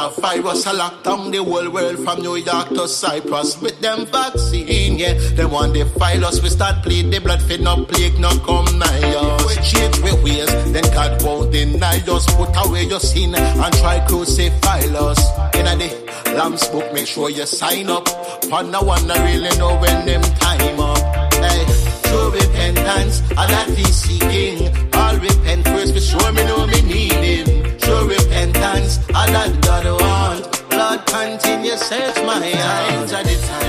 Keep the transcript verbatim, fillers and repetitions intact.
coronavirus. I lock down the whole world from New York to Cyprus with them vaccine, yeah. They want to file us, we start bleed the blood fit no plague, no come nigh us. We change we ways, then God won't deny us. Put away your sin and try crucify us. In a day, Lamb's book, make sure you sign up. For no one I really know when them time up. Hey, true repentance, all that is seeking. All repent first, for sure me know me need him. True repentance, all that God want. Lord, continue search my eyes at the time.